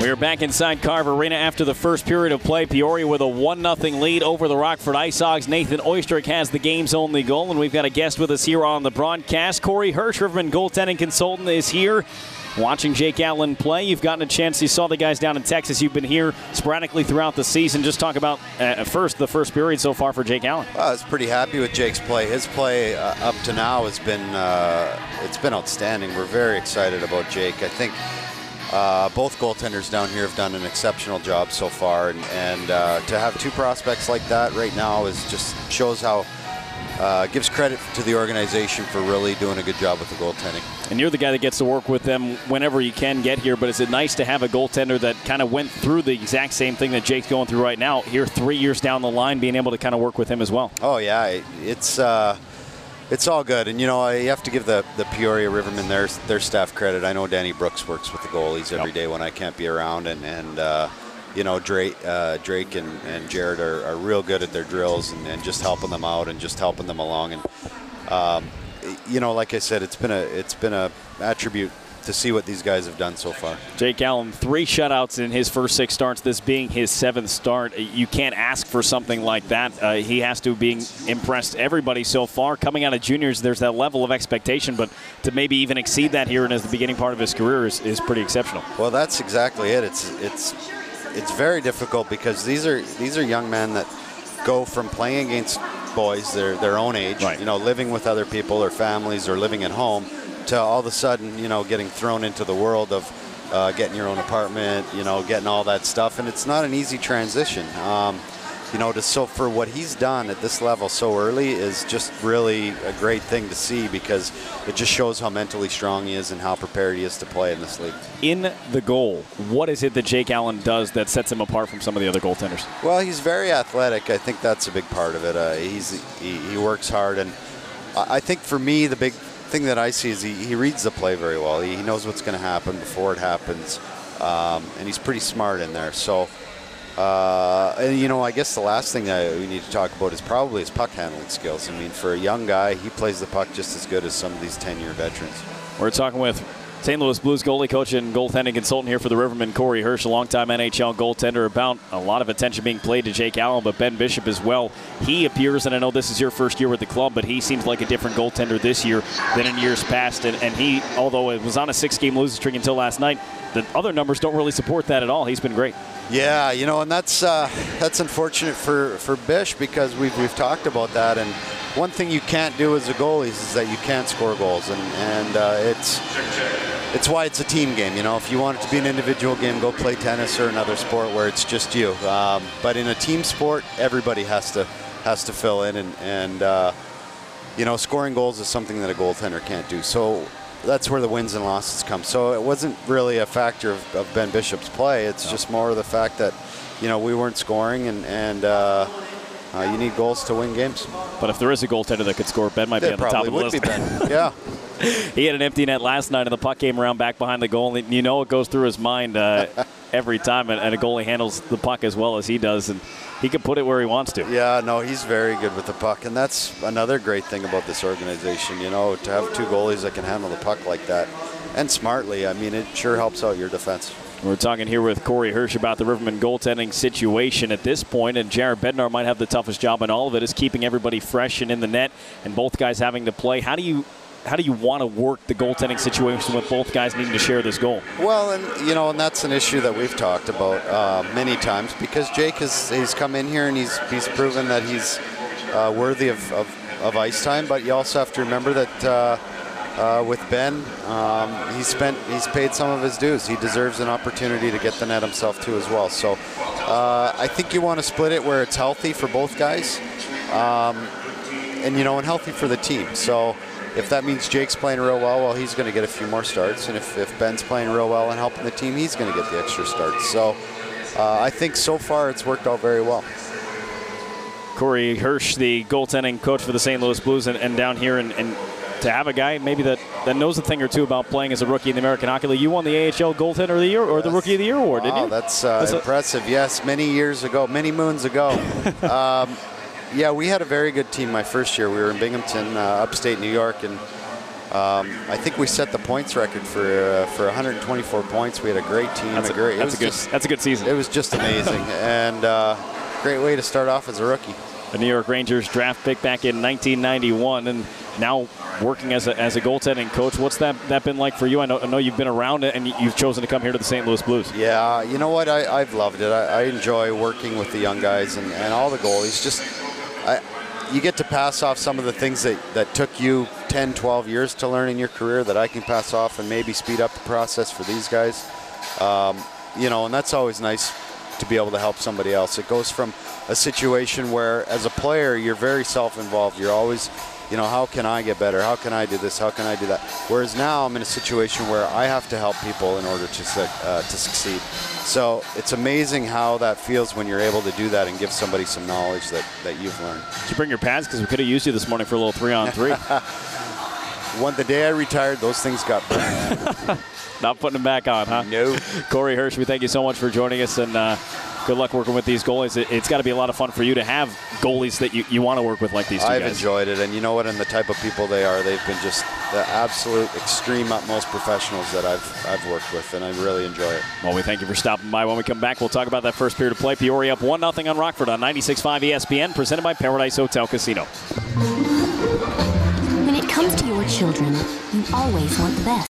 We are back inside Carver Arena after the first period of play. Peoria with a 1-0 lead over the Rockford Ice Hogs. Nathan Oistrich has the game's only goal, and we've got a guest with us here on the broadcast. Corey Hirsch, Riverman goaltending consultant, is here. Watching Jake Allen play, you've gotten a chance. You saw the guys down in Texas. You've been here sporadically throughout the season. Just talk about the first period so far for Jake Allen. I was pretty happy with Jake's play. His play up to now has been it's been outstanding. We're very excited about Jake. I think both goaltenders down here have done an exceptional job so far, and to have two prospects like that right now is just shows how gives credit to the organization for really doing a good job with the goaltending. And you're the guy that gets to work with them whenever you can get here, but is it nice to have a goaltender that kind of went through the exact same thing that Jake's going through right now, here 3 years down the line, being able to kind of work with him as well? Oh, yeah. It's all good. And, you know, you have to give the Peoria Rivermen their staff credit. I know Danny Brooks works with the goalies every day when I can't be around, and you know, Drake and Jared are real good at their drills and just helping them out and just helping them along. And you know, like I said, it's been a attribute to see what these guys have done so far. Jake Allen, 3 shutouts in his first 6 starts, this being his 7th start. You can't ask for something like that. He has to be impressed everybody so far. Coming out of juniors, there's that level of expectation, but to maybe even exceed that here in the beginning part of his career is pretty exceptional. Well, that's exactly it. It's very difficult because these are young men that go from playing against boys their own age, right, you know, living with other people or families or living at home, to all of a sudden, you know, getting thrown into the world of getting your own apartment, you know, getting all that stuff, and it's not an easy transition. You know, so for what he's done at this level so early is just really a great thing to see, because it just shows how mentally strong he is and how prepared he is to play in this league. In the goal, what is it that Jake Allen does that sets him apart from some of the other goaltenders? Well, he's very athletic. I think that's a big part of it. He works hard, and I think for me the big thing that I see is he reads the play very well. He knows what's going to happen before it happens, and he's pretty smart in there. So. And, you know, I guess the last thing that we need to talk about is probably his puck handling skills. I mean, for a young guy, he plays the puck just as good as some of these 10-year veterans. We're talking with St. Louis Blues goalie coach and goaltending consultant here for the Rivermen, Corey Hirsch, a longtime NHL goaltender. About a lot of attention being played to Jake Allen, but Ben Bishop as well. He appears, and I know this is your first year with the club, but he seems like a different goaltender this year than in years past. And he, although it was on a 6-game losing streak until last night, the other numbers don't really support that at all. He's been great. Yeah, you know, and that's unfortunate for Bish, because we've talked about that. And one thing you can't do as a goalie is that you can't score goals, and it's why it's a team game. You know, if you want it to be an individual game, go play tennis or another sport where it's just you. But in a team sport, everybody has to fill in, and you know, scoring goals is something that a goaltender can't do. So that's where the wins and losses come. So it wasn't really a factor of Ben Bishop's play. It's just more of the fact that, you know, we weren't scoring, and you need goals to win games. But if there is a goaltender that could score, Ben might be on the top of the list. It probably would be Ben, yeah. He had an empty net last night, and the puck came around back behind the goal. And you know it goes through his mind every time, and a goalie handles the puck as well as he does, and he can put it where he wants to. Yeah, no, he's very good with the puck, and that's another great thing about this organization, you know, to have 2 goalies that can handle the puck like that, and smartly. I mean, it sure helps out your defense. We're talking here with Corey Hirsch about the Riverman goaltending situation at this point, and Jared Bednar might have the toughest job in all of it, is keeping everybody fresh and in the net, and both guys having to play. How do you want to work the goaltending situation with both guys needing to share this goal? Well, and you know, and that's an issue that we've talked about many times, because Jake he's come in here and he's proven that he's worthy of ice time. But you also have to remember that with Ben, he's paid some of his dues. He deserves an opportunity to get the net himself too as well. So I think you want to split it where it's healthy for both guys, and you know, and healthy for the team. So if that means Jake's playing real well, he's going to get a few more starts. And if Ben's playing real well and helping the team, he's going to get the extra starts. So I think so far it's worked out very well. Corey Hirsch, the goaltending coach for the St. Louis Blues, and down here, and to have a guy maybe that knows a thing or two about playing as a rookie in the American Hockey League. You won the AHL Goaltender of the Year or the Rookie of the Year award, didn't you? That's impressive. Yes, many years ago, many moons ago. Yeah, we had a very good team my first year. We were in Binghamton, upstate New York, and I think we set the points record for 124 points. We had a great team. That's a good season. It was just amazing, and great way to start off as a rookie. The New York Rangers draft pick back in 1991, and now working as a goaltending coach. What's that been like for you? I know you've been around it, and you've chosen to come here to the St. Louis Blues. Yeah, you know what? I've loved it. I enjoy working with the young guys and all the goalies. You get to pass off some of the things that took you 10, 12 years to learn in your career that I can pass off and maybe speed up the process for these guys. And that's always nice to be able to help somebody else. It goes from a situation where, as a player, you're very self-involved. You're always, how can I get better? How can I do this? How can I do that? Whereas now I'm in a situation where I have to help people in order to succeed. So it's amazing how that feels when you're able to do that and give somebody some knowledge that you've learned. Did you bring your pads? Because we could have used you this morning for a little 3-on-3. The day I retired, those things got burned. Not putting them back on, huh? No. Corey Hirsch, we thank you so much for joining us, and good luck working with these goalies. It's got to be a lot of fun for you to have goalies that you want to work with like these two guys. I've enjoyed it, and you know what? And the type of people they are, they've been just the absolute extreme utmost professionals that I've worked with, and I really enjoy it. Well, we thank you for stopping by. When we come back, we'll talk about that first period of play. Peoria up 1-0 on Rockford on 96.5 ESPN, presented by Paradise Hotel Casino. When it comes to your children, you always want the best.